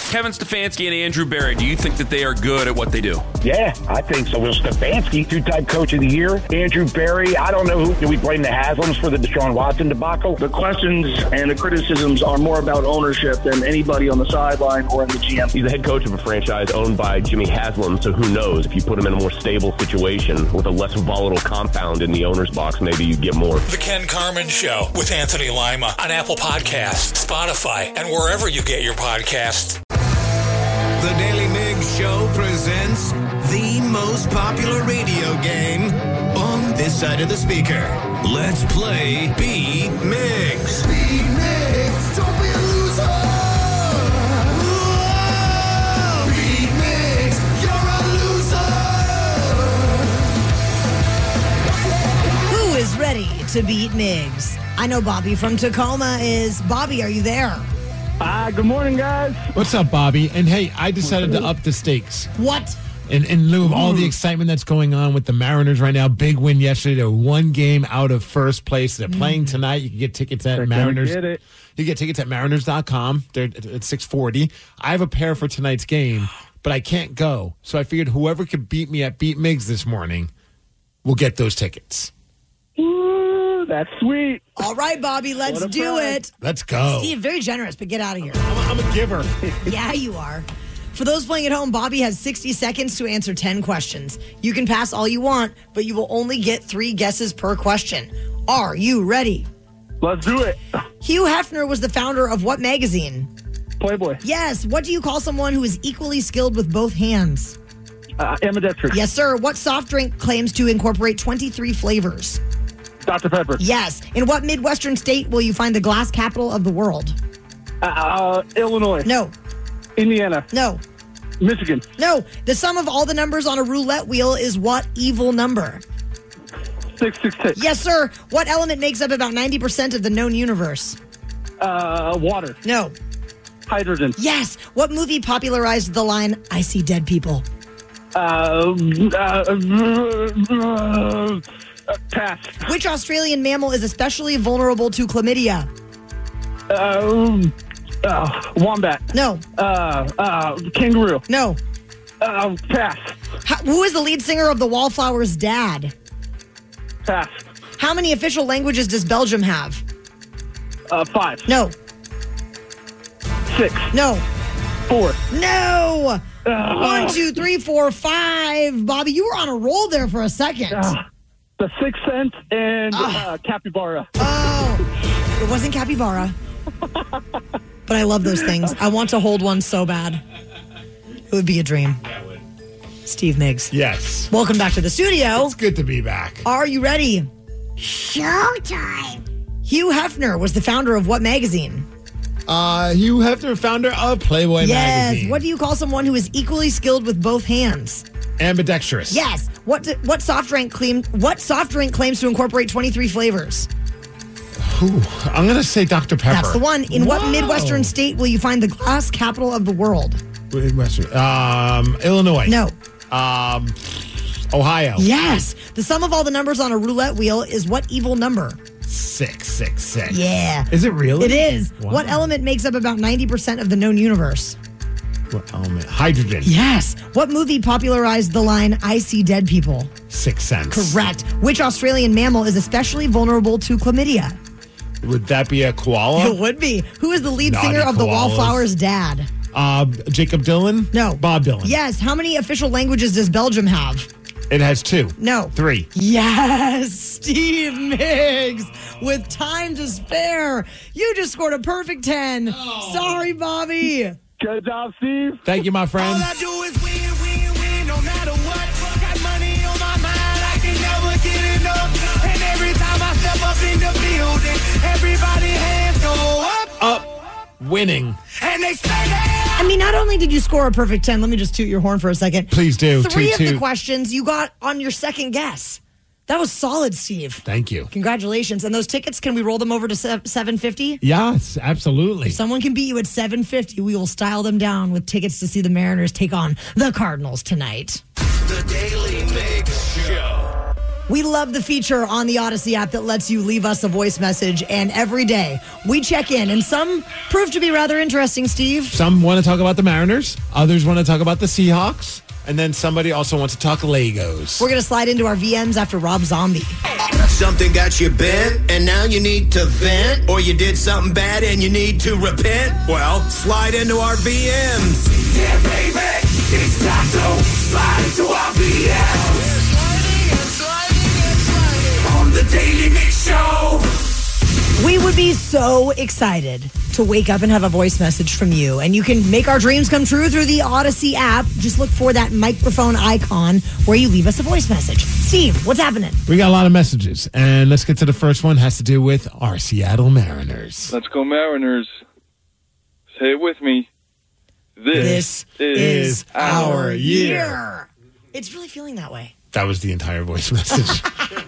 Kevin Stefanski and Andrew Berry, do you think that they are good at what they do? Yeah, I think so. Will Stefanski, two-time coach of the year. Andrew Berry, I don't know who. Do we blame the Haslams for the Deshaun Watson debacle? The questions and the criticisms are more about ownership than anybody on the sideline or in the GM. He's the head coach of a franchise owned by Jimmy Haslam, so who knows? If you put him in a more stable situation with a less volatile compound in the owner's box, maybe you get more. The Ken Carman Show with Anthony Lima on Apple Podcasts, Spotify, and wherever you get your podcasts. The Daily Migs Show presents the most popular radio game on this side of the speaker. Let's play Beat Migs. Beat Migs, don't be a loser. Whoa. Beat Migs, you're a loser. Who is ready to beat Migs? I know Bobby from Tacoma is. Bobby, are you there? Good morning, guys. What's up, Bobby? And hey, I decided to up the stakes. What? In lieu of all the excitement that's going on with the Mariners right now, big win yesterday. They're one game out of first place. They're playing tonight. You can get tickets at Mariners. You get tickets at Mariners.com. They're at 6:40. I have a pair for tonight's game, but I can't go. So I figured whoever could beat me at Beat Migs this morning will get those tickets. Ooh, that's sweet. All right, Bobby, let's do it. Let's go. Steve, very generous, but get out of here. I'm a giver. Yeah, you are. For those playing at home, Bobby has 60 seconds to answer 10 questions. You can pass all you want, but you will only get 3 guesses per question. Are you ready? Let's do it. Hugh Hefner was the founder of what magazine? Playboy. Yes. What do you call someone who is equally skilled with both hands? Ambidextrous. Yes, sir. What soft drink claims to incorporate 23 flavors? Dr. Pepper. Yes. In what Midwestern state will you find the glass capital of the world? Illinois. No. Indiana. No. Michigan. No. The sum of all the numbers on a roulette wheel is what evil number? 666. Yes, sir. What element makes up about 90% of the known universe? Water. No. Hydrogen. Yes. What movie popularized the line, I see dead people? Pass. Which Australian mammal is especially vulnerable to chlamydia? Wombat. No. Kangaroo. No. Pass. Who is the lead singer of the Wallflowers' dad? Pass. How many official languages does Belgium have? 5. No. 6. No. 4. No. 1, 2, 3, 4, 5. Bobby, you were on a roll there for a second. The Sixth Sense and Capybara. Oh, it wasn't Capybara. But I love those things. I want to hold one so bad. It would be a dream. Steve Migs. Yes. Welcome back to the studio. It's good to be back. Are you ready? Showtime. Hugh Hefner was the founder of what magazine? Hugh Hefner, founder of Playboy magazine. Yes. What do you call someone who is equally skilled with both hands? Ambidextrous. Yes. What soft drink claims to incorporate 23 flavors? Ooh, I'm going to say Dr. Pepper. That's the one. In what Midwestern state will you find the glass capital of the world? Midwestern. Illinois. No. Ohio. Yes. The sum of all the numbers on a roulette wheel is what evil number? 666. Yeah. Is it really? It is. Wow. What element makes up about 90% of the known universe? What element? Hydrogen. Yes. What movie popularized the line, I see dead people? Sixth Sense. Correct. Which Australian mammal is especially vulnerable to chlamydia? Would that be a koala? It would be. Who is the lead Naughty singer of the koalas. Wallflowers' dad? Jacob Dylan? No. Bob Dylan. Yes. How many official languages does Belgium have? It has 2. No. 3. Yes, Steve Migs with time to spare. You just scored a perfect 10. Oh. Sorry, Bobby. Good job, Steve. Thank you, my friend. All I do is win, win, win, no matter what. Got money on my mind, I can never get enough. And every time I step up in the building, everybody hands go up. Winning. And they stay there. I mean, not only did you score a perfect 10, let me just toot your horn for a second. Please do. 3 of toot. the questions you got on your second guess. That was solid, Steve. Thank you. Congratulations. And those tickets, can we roll them over to $750? Yes, absolutely. If someone can beat you at $750, we will style them down with tickets to see the Mariners take on the Cardinals tonight. The Daily Migs Show. We love the feature on the Odyssey app that lets you leave us a voice message. And every day we check in, and some prove to be rather interesting, Steve. Some want to talk about the Mariners. Others want to talk about the Seahawks. And then somebody also wants to talk Legos. We're going to slide into our VMs after Rob Zombie. Something got you bent, and now you need to vent, or you did something bad and you need to repent? Well, slide into our VMs. Yeah, baby, it's time to slide into our VMs. On the Daily Mix Show. We would be so excited to wake up and have a voice message from you. And you can make our dreams come true through the Odyssey app. Just look for that microphone icon where you leave us a voice message. Steve, what's happening? We got a lot of messages. And let's get to the first one. It has to do with our Seattle Mariners. Let's go Mariners. Say it with me. This is our year. It's really feeling that way. That was the entire voice message.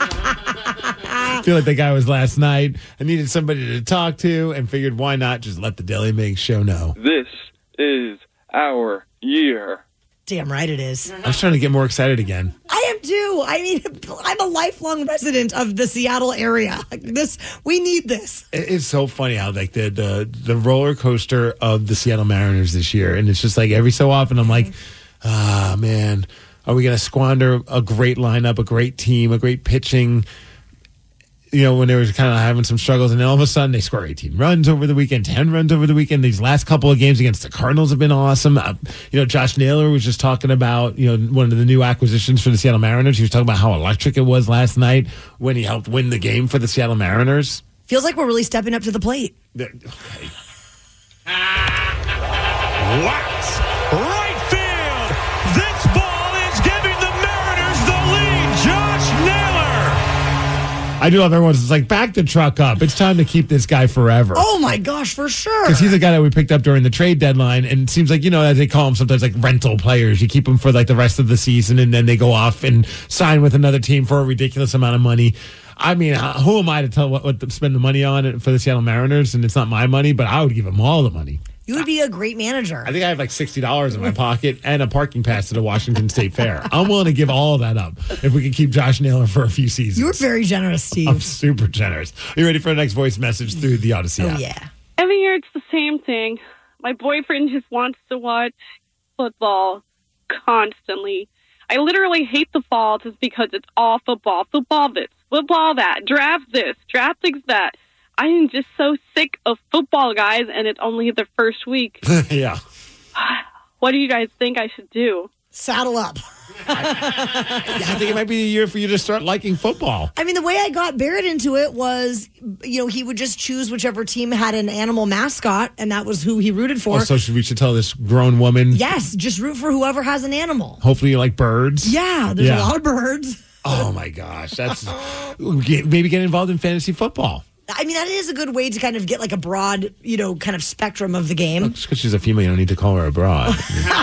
I feel like the guy was last night. I needed somebody to talk to and figured why not just let the Daily Mix show know. This is our year. Damn right it is. I was trying to get more excited again. I am too. I mean, I'm a lifelong resident of the Seattle area. We need this. It's so funny how like the roller coaster of the Seattle Mariners this year. And it's just like every so often I'm like, man, are we going to squander a great lineup, a great team, a great pitching? You know, when they were kind of having some struggles, and then all of a sudden they score 18 runs over the weekend, 10 runs over the weekend. These last couple of games against the Cardinals have been awesome. Josh Naylor was just talking about, one of the new acquisitions for the Seattle Mariners. He was talking about how electric it was last night when he helped win the game for the Seattle Mariners. Feels like we're really stepping up to the plate. Okay. Wax right field. This ball is giving the Mariners the lead. Josh Naylor. I do love everyone's. It's like, back the truck up. It's time to keep this guy forever. Oh, my gosh, for sure. Because he's a guy that we picked up during the trade deadline. And it seems like, as they call them sometimes, like rental players. You keep them for like the rest of the season, and then they go off and sign with another team for a ridiculous amount of money. I mean, who am I to tell what to spend the money on for the Seattle Mariners? And it's not my money, but I would give them all the money. You would be a great manager. I think I have like $60 in my pocket and a parking pass to the Washington State Fair. I'm willing to give all of that up if we can keep Josh Naylor for a few seasons. You're very generous, Steve. I'm super generous. Are you ready for the next voice message through the Odyssey app? Oh, yeah. Every year it's the same thing. My boyfriend just wants to watch football constantly. I literally hate the fall just because it's all football. Football this, football that, draft this, draft that. I am just so sick of football, guys, and it's only the first week. Yeah. What do you guys think I should do? Saddle up. I think it might be the year for you to start liking football. I mean, the way I got Barrett into it was, he would just choose whichever team had an animal mascot, and that was who he rooted for. Oh, so we should tell this grown woman? Yes, just root for whoever has an animal. Hopefully you like birds? Yeah, there's a lot of birds. Oh, my gosh. That's maybe get involved in fantasy football. I mean, that is a good way to kind of get like a broad, kind of spectrum of the game. Just because she's a female, you don't need to call her a broad.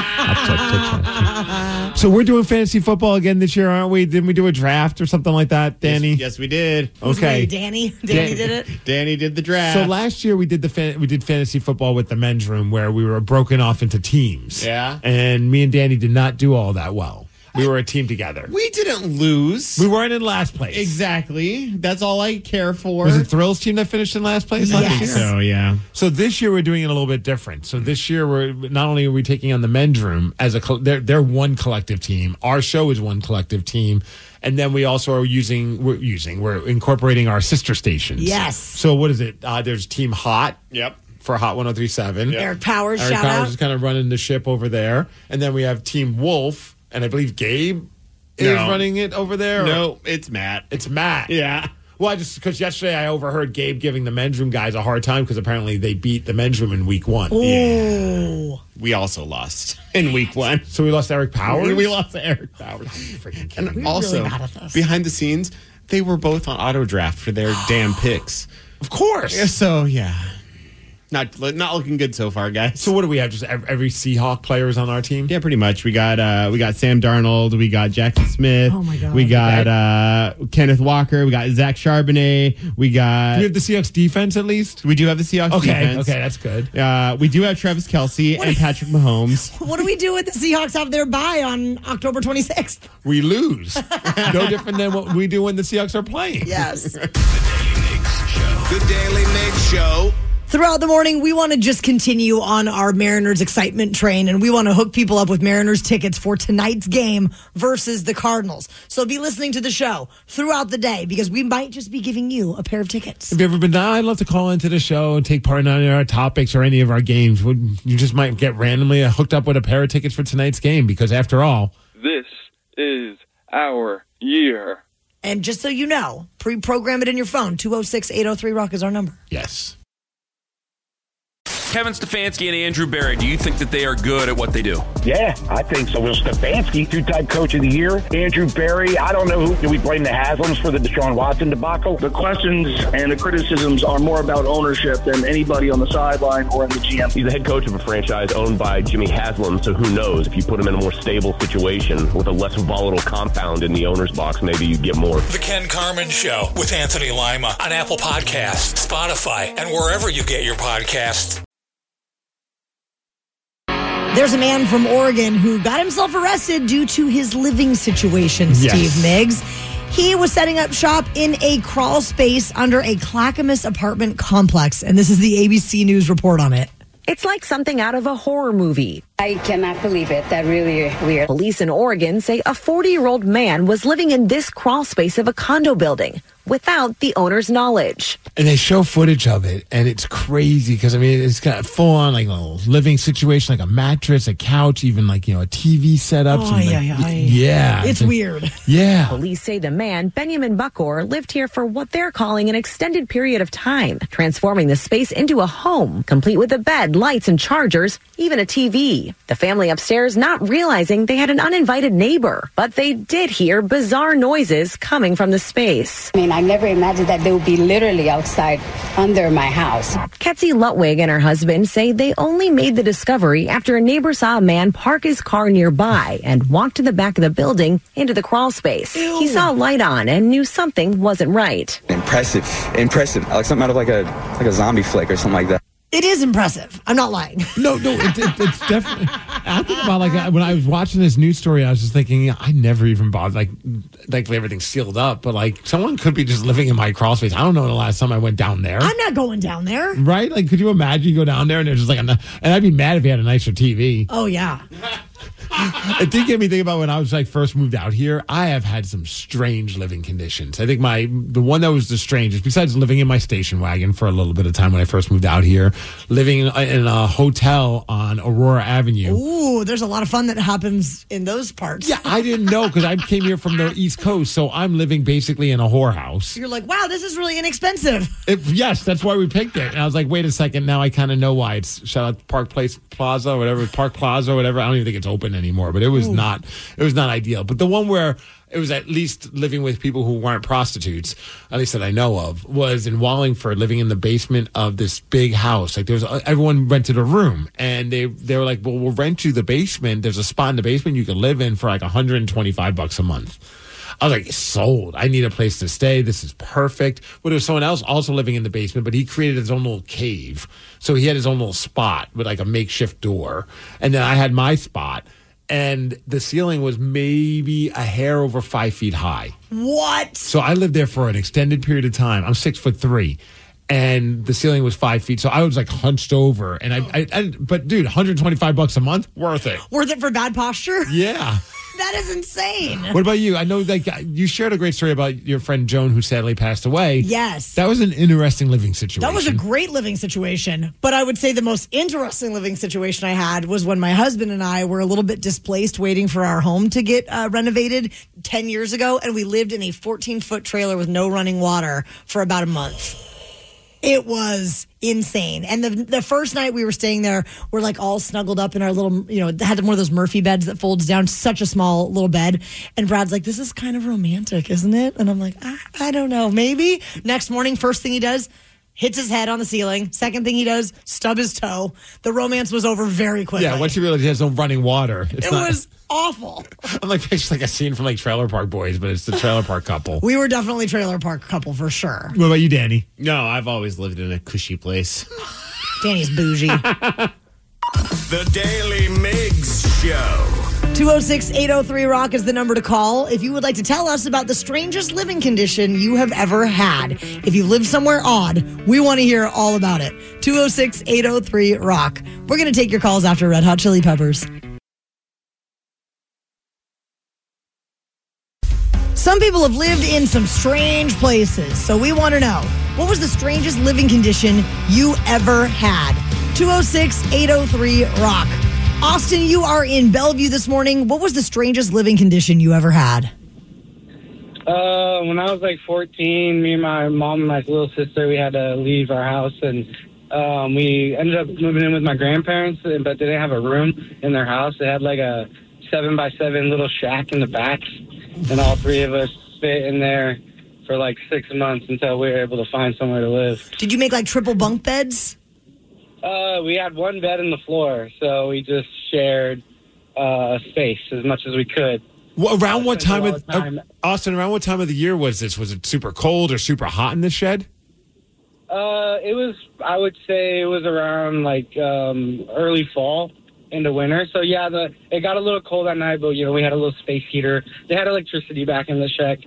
So we're doing fantasy football again this year, aren't we? Didn't we do a draft or something like that, Danny? Yes, we did. Okay. Danny did it? Danny did the draft. So last year we did fantasy football with the men's room where we were broken off into teams. Yeah. And me and Danny did not do all that well. We were a team together. We didn't lose. We weren't in last place. Exactly. That's all I care for. Was it Thrills team that finished in last place last year? So, yeah. So this year we're doing it a little bit different. So this year we're not only are we taking on the men's room as they're one collective team. Our show is one collective team. And then we also are we're incorporating our sister stations. Yes. So what is it? There's Team Hot. Yep. For Hot 103.7. Yep. Eric Powers, shout out. Eric Powers is kind of running the ship over there. And then we have Team Wolf. And I believe Gabe is running it over there. No, it's Matt. It's Matt. Yeah. Well, because yesterday I overheard Gabe giving the men's room guys a hard time because apparently they beat the men's room in week 1. Ooh. Yeah. We also lost in week 1. So we lost Eric Powers? We lost Eric Powers. And we're also, really bad at this. Behind the scenes, they were both on auto draft for their damn picks. Of course. So, yeah. Not looking good so far, guys. So what do we have? Just every Seahawk player is on our team? Yeah, pretty much. We got Sam Darnold. We got Jackson Smith. Oh, my God. We got Kenneth Walker. We got Zach Charbonnet. Do we have the Seahawks defense at least? We do have the Seahawks defense. Okay, that's good. We do have Travis Kelce and Patrick Mahomes. What do we do with the Seahawks have their bye on October 26th? We lose. No different than what we do when the Seahawks are playing. Yes. The Daily Mix Show. Throughout the morning, we want to just continue on our Mariners excitement train, and we want to hook people up with Mariners tickets for tonight's game versus the Cardinals. So be listening to the show throughout the day because we might just be giving you a pair of tickets. If you've ever been down, I'd love to call into the show and take part in any of our topics or any of our games. You just might get randomly hooked up with a pair of tickets for tonight's game because, after all, this is our year. And just so you know, pre-program it in your phone. 206-803-ROCK is our number. Yes. Kevin Stefanski and Andrew Berry, do you think that they are good at what they do? Yeah, I think so. Will Stefanski, two-time coach of the year. Andrew Berry, I don't know who. Do we blame the Haslams for the Deshaun Watson debacle? The questions and the criticisms are more about ownership than anybody on the sideline or in the GM. He's the head coach of a franchise owned by Jimmy Haslam, so who knows? If you put him in a more stable situation with a less volatile compound in the owner's box, maybe you get more. The Ken Carman Show with Anthony Lima on Apple Podcasts, Spotify, and wherever you get your podcasts. There's a man from Oregon who got himself arrested due to his living situation, Yes. Steve Miggs. He was setting up shop in a crawl space under a Clackamas apartment complex, and this is the ABC News report on it. It's like something out of a horror movie. I cannot believe it. That really weird. Police in Oregon say a 40-year-old man was living in this crawl space of a condo building without the owner's knowledge. And they show footage of it, and it's crazy because, I mean, it's got full on like a living situation, like a mattress, a couch, even like, a TV setup. Yeah. It's weird. Yeah. Police say the man, Benjamin Buckor, lived here for what they're calling an extended period of time, transforming the space into a home, complete with a bed, lights, and chargers, even a TV. The family upstairs not realizing they had an uninvited neighbor, but they did hear bizarre noises coming from the space. I mean, I never imagined that they would be literally outside under my house. Ketzi Lutwig and her husband say they only made the discovery after a neighbor saw a man park his car nearby and walk to the back of the building into the crawl space. Ew. He saw a light on and knew something wasn't right. Impressive. Like something out of like a zombie flick or something like that. It is impressive. I'm not lying. No, it's definitely. I think about when I was watching this news story, I was just thinking, I never even bothered. Like everything's sealed up, but someone could be just living in my crawl space. I don't know the last time I went down there. I'm not going down there. Right? Like, could you imagine you go down there and there's just and I'd be mad if you had a nicer TV. Oh yeah. It did get me thinking about when I was first moved out here. I have had some strange living conditions. I think the one that was the strangest, besides living in my station wagon for a little bit of time when I first moved out here, living in a hotel on Aurora Avenue. Ooh, there's a lot of fun that happens in those parts. Yeah, I didn't know because I came here from the East Coast, so I'm living basically in a whorehouse. You're like, wow, this is really inexpensive. Yes, that's why we picked it. And I was like, wait a second, now I kind of know why. It's shout out Park Plaza or whatever. I don't even think it's open anymore, but it was not ideal. But the one where it was at least living with people who weren't prostitutes, at least that I know of, was in Wallingford, living in the basement of this big house. Everyone rented a room, and they were like, well, we'll rent you the basement. There's a spot in the basement you can live in for $125 a month. I was like, sold. I need a place to stay. This is perfect. But there was someone else also living in the basement, but he created his own little cave. So he had his own little spot with a makeshift door. And then I had my spot. And the ceiling was maybe a hair over 5 feet high. What? So I lived there for an extended period of time. I'm 6'3", and the ceiling was 5 feet. So I was hunched over. And but dude, $125 a month, worth it. Worth it for bad posture? Yeah. That is insane. What about you? I know you shared a great story about your friend Joan who sadly passed away. Yes. That was an interesting living situation. That was a great living situation. But I would say the most interesting living situation I had was when my husband and I were a little bit displaced waiting for our home to get renovated 10 years ago. And we lived in a 14-foot trailer with no running water for about a month. It was insane. And the first night we were staying there, we're all snuggled up in our little, had one of those Murphy beds that folds down, such a small little bed. And Brad's like, this is kind of romantic, isn't it? And I'm like, I don't know, maybe. Next morning, first thing he does, hits his head on the ceiling. Second thing he does, stub his toe. The romance was over very quickly. Yeah, once you realize he has no running water. It was awful. I'm like, it's like a scene from like Trailer Park Boys, but it's the Trailer Park couple. We were definitely Trailer Park couple for sure. What about you, Danny? No, I've always lived in a cushy place. Danny's bougie. The Daily Migs Show. 206-803-ROCK is the number to call if you would like to tell us about the strangest living condition you have ever had. If you live somewhere odd, we want to hear all about it. 206-803-ROCK. We're going to take your calls after Red Hot Chili Peppers. Some people have lived in some strange places, so we want to know, what was the strangest living condition you ever had? 206-803-ROCK. Austin, you are in Bellevue this morning. What was the strangest living condition you ever had? When I was like 14, me and my mom and my little sister, we had to leave our house, and we ended up moving in with my grandparents, but they didn't have a room in their house. They had like a 7x7 little shack in the back, and all three of us fit in there for like 6 months until we were able to find somewhere to live. Did you make like triple bunk beds? We had one bed in the floor, so we just shared space as much as we could. Well, around what time of Austin? Around what time of the year was this? Was it super cold or super hot in the shed? It was. I would say it was around like early fall into winter. So yeah, it got a little cold at night, but we had a little space heater. They had electricity back in the shack,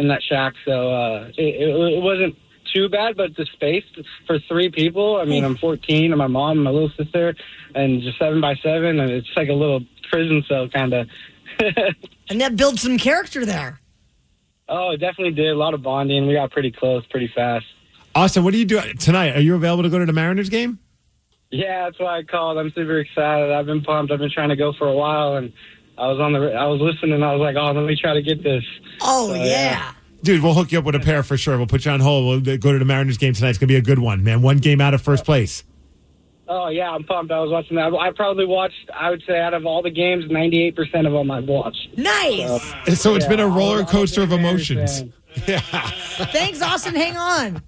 so it wasn't too bad, but the space for 3 people, I mean, I'm 14, and my mom and my little sister, and just 7x7, and it's like a little prison cell, kind of. And that built some character there. Oh, it definitely did. A lot of bonding. We got pretty close pretty fast. Austin, what are you doing tonight? Are you available to go to the Mariners game? Yeah, that's why I called. I'm super excited. I've been pumped. I've been trying to go for a while, and I was listening, and I was like, oh, let me try to get this. Oh, yeah. Dude, we'll hook you up with a pair for sure. We'll put you on hold. We'll go to the Mariners game tonight. It's going to be a good one, man. 1 game out of first place. Oh, yeah, I'm pumped. I was watching that. I probably watched, I would say, out of all the games, 98% of them I've watched. Nice. So it's been a roller coaster of emotions. Yeah. Thanks, Austin. Hang on.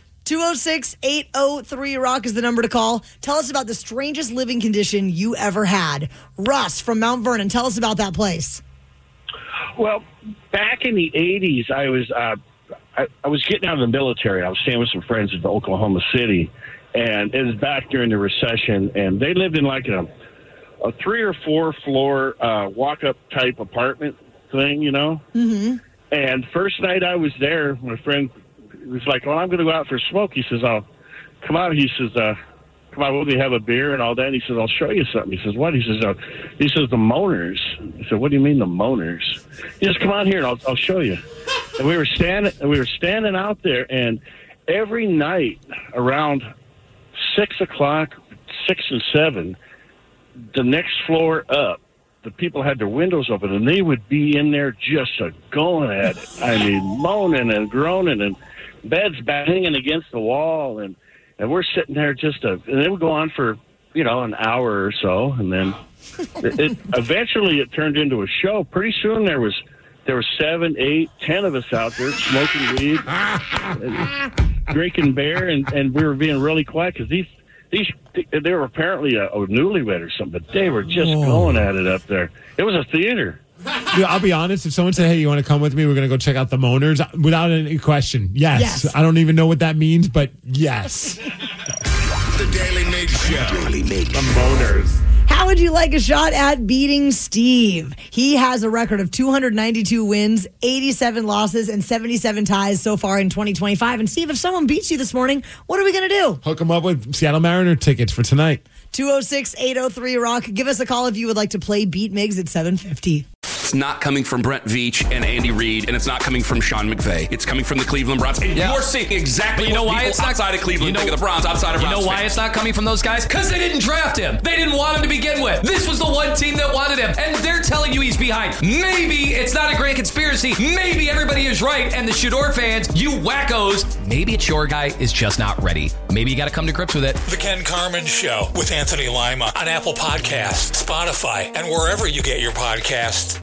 206-803-ROCK is the number to call. Tell us about the strangest living condition you ever had. Russ from Mount Vernon, tell us about that place. Well, back in the 80s, I was getting out of the military. I was staying with some friends in Oklahoma City, and it was back during the recession, and they lived in like a 3 or 4 floor walk-up type apartment thing, Mm-hmm. And first night I was there, my friend was like, well, I'm going to go out for a smoke. He says, I'll come out. He says, come on, we'll have a beer and all that. And he says, I'll show you something. He says, what? He says, the Moaners. I said, what do you mean the Moaners? He says, come on here and I'll show you. And we were standing out there, and every night around 6 o'clock, 6 and 7, the next floor up, the people had their windows open, and they would be in there just going at it. I mean, moaning and groaning, and beds banging against the wall, and we're sitting there and they would go on for, an hour or so, and then eventually it turned into a show. Pretty soon there was 7, 8, 10 of us out there smoking weed, drinking beer, and we were being really quiet because they were apparently a newlywed or something, but they were just going at it up there. It was a theater. Dude, I'll be honest. If someone said, hey, you want to come with me? We're going to go check out the Moaners. Without any question, yes. I don't even know what that means, but yes. The Daily Migs Show. Daily Migs. The Moaners. How would you like a shot at beating Steve? He has a record of 292 wins, 87 losses, and 77 ties so far in 2025. And Steve, if someone beats you this morning, what are we going to do? Hook him up with Seattle Mariner tickets for tonight. 206-803-ROCK. Give us a call if you would like to play Beat Migs at 7:50. It's not coming from Brent Veach and Andy Reid, and it's not coming from Sean McVay. It's coming from the Cleveland Browns. And you're seeing exactly what people it's outside of Cleveland think of the Browns, outside of Browns. You know why it's not coming from those guys? Because they didn't draft him. They didn't want him to begin with. This was the one team that wanted him, and they're telling you he's behind. Maybe it's not a great conspiracy. Maybe everybody is right, and the Shador fans, you wackos, maybe it's your guy is just not ready. Maybe you got to come to grips with it. The Ken Carman Show with Anthony Lima on Apple Podcasts, Spotify, and wherever you get your podcasts.